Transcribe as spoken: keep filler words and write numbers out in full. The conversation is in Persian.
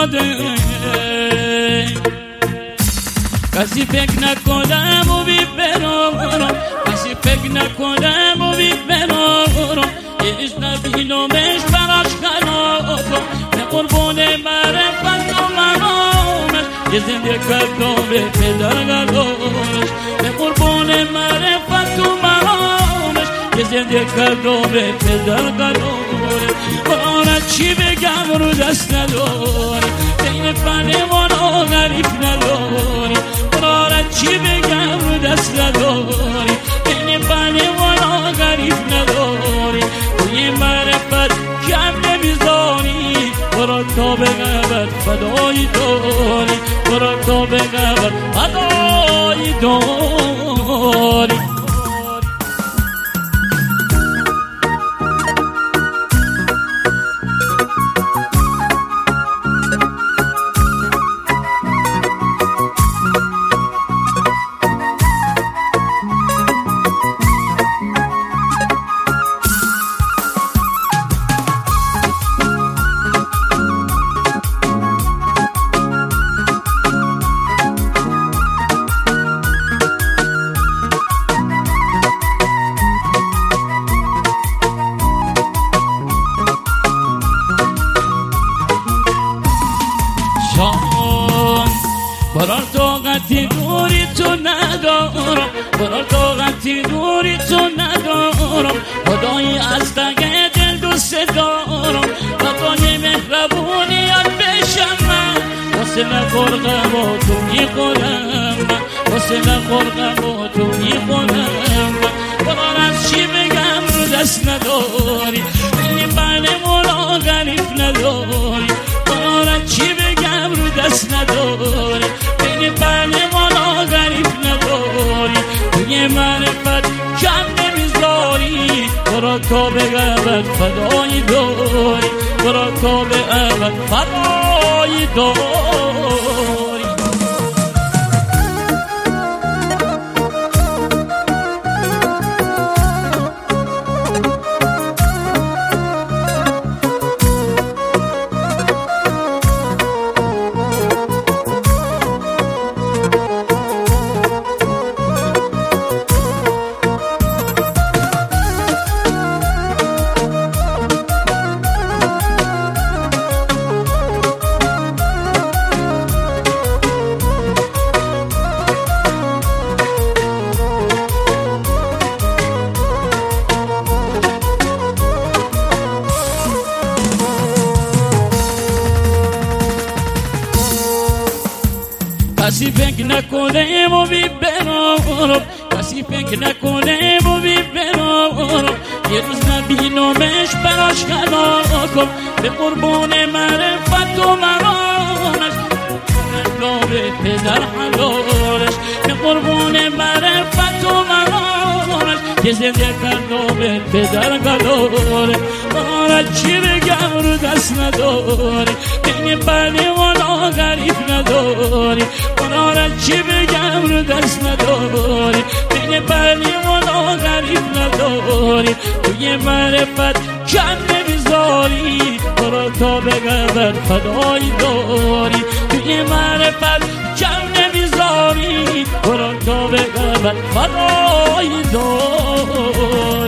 داده. کسی فکر نکنم و بی برام، کسی فکر نکنم و بی برام، ایش نبینمش براش خرابم، به قربون معرفت و مرامش یه زنده کردم به پدر گلوش، به قربون معرفت و مرامش یه زنده کردم به پدر گلوش. قرآن چی بگم رو دست نداری، بین فنمان و غریب نداری، قرآن چی بگم رو دست نداری، بین فنمان و غریب نداری، توی معرفت کم نمیزانی، برا تا بگم فدای داری، برا تا بگم فدای داری. برار طاقتی دوری تو ندارم، برار طاقتی دوری تو ندارم، خدای از ته دل دوست دارم، خدای مهربونیت بشم من، واسه نخورقم و تو میخورم من، واسه نخورقم و تو میخورم من. برار از چی بگم رو دست نداری، این بله مولا غریب نداری، برار از چی بگم رو دست نداری، بین بله مالا غریب نداری، توی معرفت کم نمیذاری، برا تا به ابد فدای داری، برا تا به ابد فدای داری. کسی فکر نکنه و بی برام، کسی فکر نکنه و بی برام، یه روز نبینمش براش خلاکم، به قربون معرفت و مرامش به پدر حلالش، به قربون معرفت و مرامش یه زنده کردم به پدر گلالش. برات چی بگم رو دست نداری، بین بله والا غریب نداری، برات چی بگم رو دست نداری، بین بله والا غریب نداری، توی معرفت کم نمیذاری، برا تا بگم فدای داری، توی معرفت کم نمیذاری، برا تا بگم فدای داری.